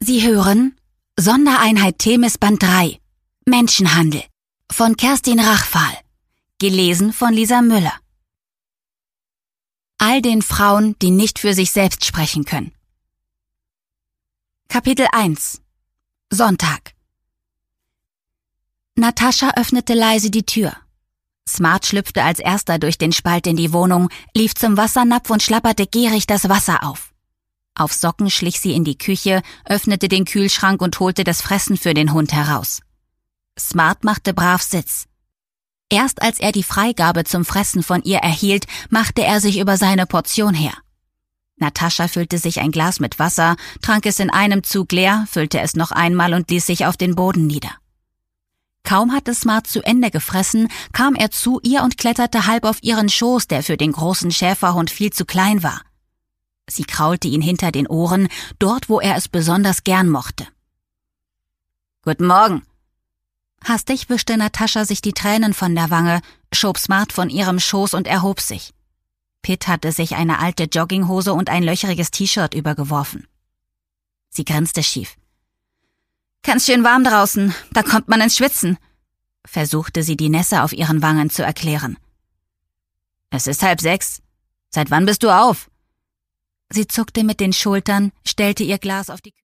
Sie hören Sondereinheit Themis Band 3 Menschenhandel von Kerstin Rachpfahl, gelesen von Lisa Müller. All den Frauen, die nicht für sich selbst sprechen können. Kapitel 1 Sonntag. Natascha öffnete leise die Tür. Smart schlüpfte als erster durch den Spalt in die Wohnung, lief zum Wassernapf und schlapperte gierig das Wasser auf. Auf Socken schlich sie in die Küche, öffnete den Kühlschrank und holte das Fressen für den Hund heraus. Smart machte brav Sitz. Erst als er die Freigabe zum Fressen von ihr erhielt, machte er sich über seine Portion her. Natascha füllte sich ein Glas mit Wasser, trank es in einem Zug leer, füllte es noch einmal und ließ sich auf den Boden nieder. Kaum hatte Smart zu Ende gefressen, kam er zu ihr und kletterte halb auf ihren Schoß, der für den großen Schäferhund viel zu klein war. Sie kraulte ihn hinter den Ohren, dort, wo er es besonders gern mochte. »Guten Morgen!« Hastig wischte Natascha sich die Tränen von der Wange, schob Smart von ihrem Schoß und erhob sich. Pitt hatte sich eine alte Jogginghose und ein löcheriges T-Shirt übergeworfen. Sie grinste schief. »Ganz schön warm draußen, da kommt man ins Schwitzen«, versuchte sie die Nässe auf ihren Wangen zu erklären. »Es ist 5:30. Seit wann bist du auf?« Sie zuckte mit den Schultern, stellte ihr Glas auf die